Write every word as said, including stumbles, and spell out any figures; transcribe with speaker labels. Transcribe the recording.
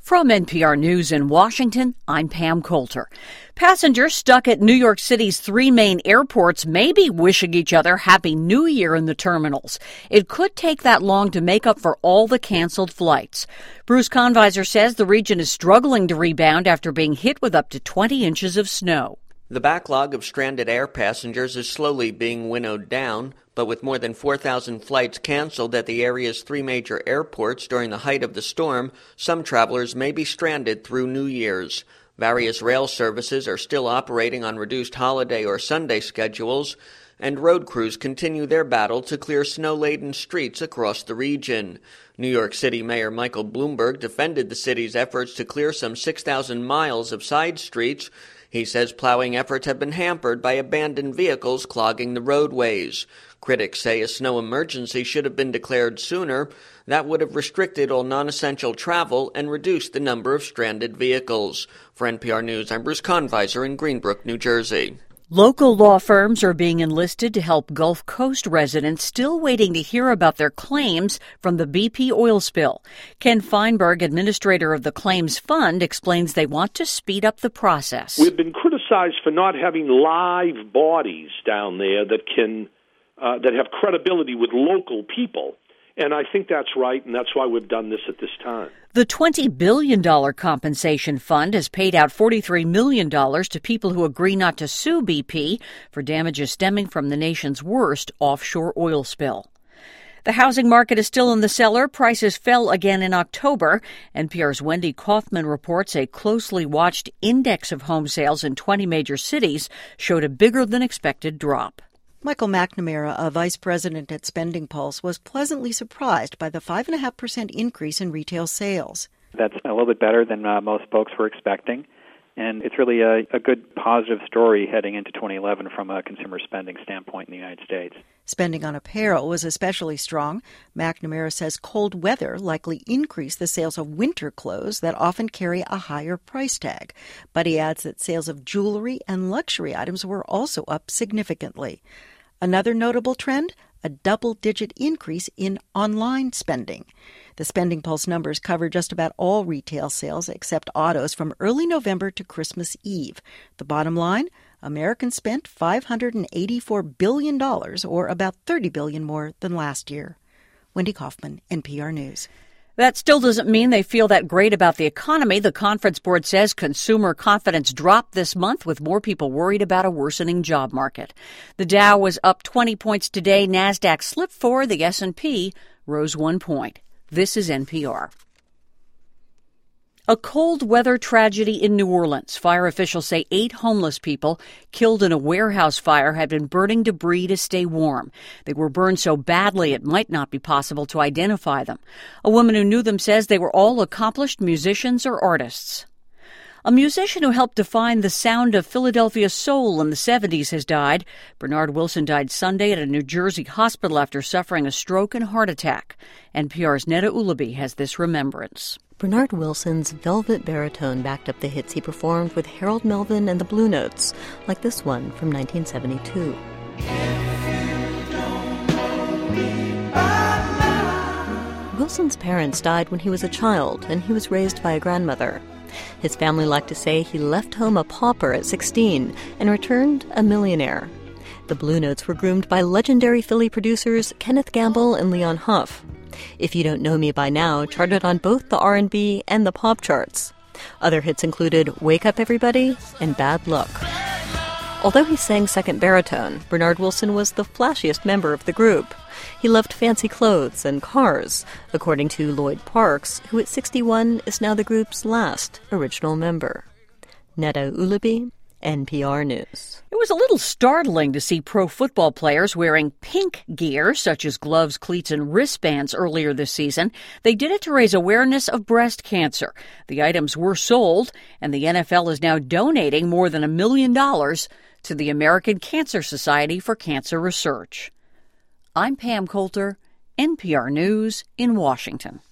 Speaker 1: From N P R News in Washington, I'm Pam Coulter. Passengers stuck at New York City's three main airports may be wishing each other Happy New Year in the terminals. It could take that long to make up for all the canceled flights. Bruce Conviser says the region is struggling to rebound after being hit with up to twenty inches of snow.
Speaker 2: The backlog of stranded air passengers is slowly being winnowed down, but with more than four thousand flights canceled at the area's three major airports during the height of the storm, some travelers may be stranded through New Year's. Various rail services are still operating on reduced holiday or Sunday schedules, and road crews continue their battle to clear snow-laden streets across the region. New York City Mayor Michael Bloomberg defended the city's efforts to clear some six thousand miles of side streets. He says plowing efforts have been hampered by abandoned vehicles clogging the roadways. Critics say a snow emergency should have been declared sooner. That would have restricted all non-essential travel and reduced the number of stranded vehicles. For N P R News, I'm Bruce Conviser in Greenbrook, New Jersey.
Speaker 1: Local law firms are being enlisted to help Gulf Coast residents still waiting to hear about their claims from the B P oil spill. Ken Feinberg, administrator of the Claims Fund, explains they want to speed up the process.
Speaker 3: We've been criticized for not having live bodies down there that can uh, that have credibility with local people. And I think that's right, and that's why we've done this at this time.
Speaker 1: The twenty billion dollars compensation fund has paid out forty-three million dollars to people who agree not to sue B P for damages stemming from the nation's worst offshore oil spill. The housing market is still in the cellar. Prices fell again in October. N P R's Wendy Kaufman reports a closely watched index of home sales in twenty major cities showed a bigger than expected drop.
Speaker 4: Michael McNamara, a vice president at Spending Pulse, was pleasantly surprised by the five point five percent increase in retail sales.
Speaker 5: That's a little bit better than uh, most folks were expecting, and it's really a, a good positive story heading into twenty eleven from a consumer spending standpoint in the United States.
Speaker 4: Spending on apparel was especially strong. McNamara says cold weather likely increased the sales of winter clothes that often carry a higher price tag. But he adds that sales of jewelry and luxury items were also up significantly. Another notable trend, a double-digit increase in online spending. The Spending Pulse numbers cover just about all retail sales except autos from early November to Christmas Eve. The bottom line, Americans spent five hundred eighty-four billion dollars, or about thirty billion dollars more than last year. Wendy Kaufman, N P R News.
Speaker 1: That still doesn't mean they feel that great about the economy. The conference board says consumer confidence dropped this month with more people worried about a worsening job market. The Dow was up twenty points today. NASDAQ slipped four. The S and P rose one point. This is N P R. A cold weather tragedy in New Orleans. Fire officials say eight homeless people killed in a warehouse fire had been burning debris to stay warm. They were burned so badly it might not be possible to identify them. A woman who knew them says they were all accomplished musicians or artists. A musician who helped define the sound of Philadelphia soul in the seventies has died. Bernard Wilson died Sunday at a New Jersey hospital after suffering a stroke and heart attack. N P R's Neda Ulaby has this remembrance.
Speaker 6: Bernard Wilson's velvet baritone backed up the hits he performed with Harold Melvin and the Blue Notes, like this one from nineteen seventy-two. Wilson's parents died when he was a child, and he was raised by a grandmother. His family liked to say he left home a pauper at sixteen and returned a millionaire. The Blue Notes were groomed by legendary Philly producers Kenneth Gamble and Leon Huff. If You Don't Know Me By Now charted on both the R and B and the pop charts. Other hits included Wake Up Everybody and Bad Luck. Although he sang second baritone, Bernard Wilson was the flashiest member of the group. He loved fancy clothes and cars, according to Lloyd Parks, who at sixty-one is now the group's last original member. Neda Ulaby, N P R News.
Speaker 1: It was a little startling to see pro football players wearing pink gear, such as gloves, cleats, and wristbands earlier this season. They did it to raise awareness of breast cancer. The items were sold, and the N F L is now donating more than a million dollars to the American Cancer Society for Cancer Research. I'm Pam Coulter, N P R News in Washington.